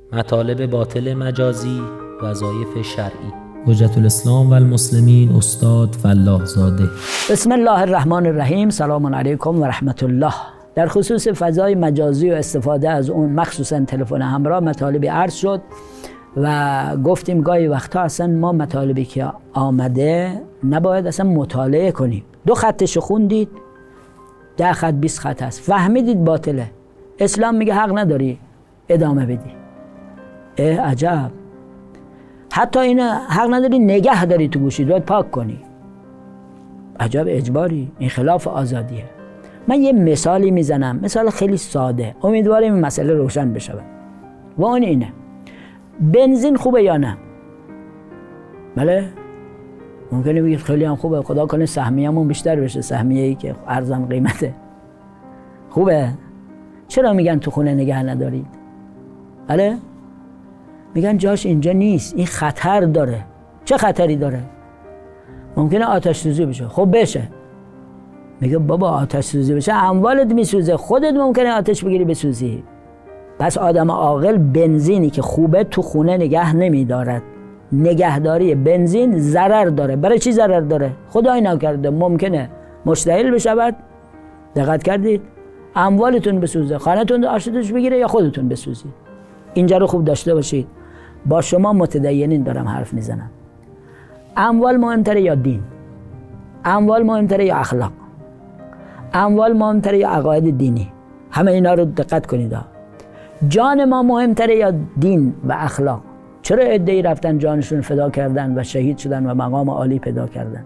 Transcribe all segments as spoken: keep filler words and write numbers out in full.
مطالب باطل مجازی، وظایف شرعی. حجت الاسلام و المسلمین استاد فلاح زاده. بسم الله الرحمن الرحیم. سلام علیکم و رحمت الله. در خصوص فضای مجازی و استفاده از اون، مخصوصا تلفن همراه، مطالبی عرض شد و گفتیم گاهی وقتا اصلا ما مطالبی که آمده نباید اصلا مطالعه کنیم. دو خطش خوندید، ده خط بیست خط هست، فهمیدید باطله، اسلام میگه حق نداری ادامه بدی. اه عجب، حتی این حق نداری نگه داری تو گوشی، باید پاک کنی. عجب اجباری، این خلاف آزادیه. من یه مثالی میزنم، مثال خیلی ساده، امیدوارم این مسئله روشن بشه. و اون اینه: بنزین خوبه یا نه؟ بله؟ ممکنه بگید خیلی هم خوبه، خدا کنه سهمیه‌مون بیشتر بشه، سهمیه‌ای که ارزان قیمته. خوبه؟ چرا میگن تو خونه نگه ندارید؟ بله؟ میگن جاش اینجا نیست، این خطر داره. چه خطری داره؟ ممکنه آتش سوزی بشه. خب بشه. میگه بابا آتش سوزی بشه اموالت میسوزه، خودت ممکنه آتش بگیری بسوزی. پس آدم عاقل بنزینی که خوبه تو خونه نگه نمیدارد. نگهداری بنزین ضرر داره. برای چی ضرر داره؟ خدای نکرده ممکنه مشتعل بشود. دقت کردید؟ اموالتون بسوزه، خانه‌تون آتش بگیره یا خودتون بسوزید. اینجا رو خوب داشته باشید. با شما متدینین دارم حرف میزنم. اموال مهمتره یا دین؟ اموال مهمتره یا اخلاق؟ اموال مهمتره یا عقاید دینی؟ همه اینا رو دقت کنید. جان ما مهمتره یا دین و اخلاق؟ چرا عده‌ای رفتن جانشون فدا کردن و شهید شدن و مقام عالی پیدا کردن؟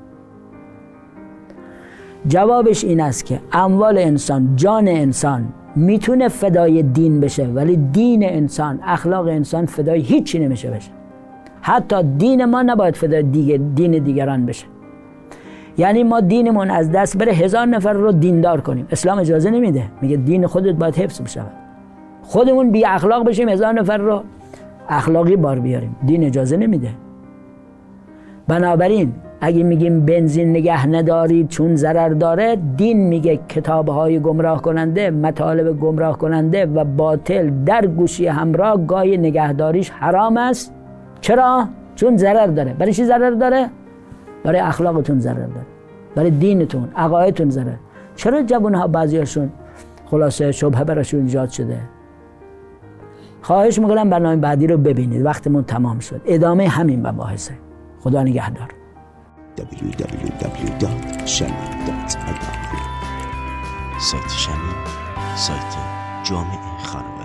جوابش این است که اموال انسان، جان انسان میتونه فدای دین بشه، ولی دین انسان، اخلاق انسان فدای هیچی نمیشه بشه. حتی دین ما نباید فدای دیگه دین دیگران بشه. یعنی ما دینمون از دست بره هزار نفر رو دیندار کنیم، اسلام اجازه نمیده. میگه دین خودت باید حفظ بشه. خودمون بی اخلاق بشیم، هزار نفر رو اخلاقی بار بیاریم، دین اجازه نمیده. بنابراین اگه میگیم بنزین نگه ندارید چون ضرر داره، دین میگه کتاب‌های گمراه کننده، مطالب گمراه کننده و باطل در گوشی همراه گاهی نگهداریش حرام است. چرا؟ چون ضرر داره. برای چی ضرر داره؟ برای اخلاقتون ضرر داره، برای دینتون، عقایدتون ضرر. چرا جوان‌ها بعضیاشون خلاصه شبهه براشون ایجاد شده؟ خواهش میکنم برنامه بعدی رو ببینید، وقتمون تمام شد. ادامه همین مباحثه. خدا نگهدار. دبلیو دبلیو دبلیو دات شمیم دات آی آر سایت شمیم، سایت جامع خانواده.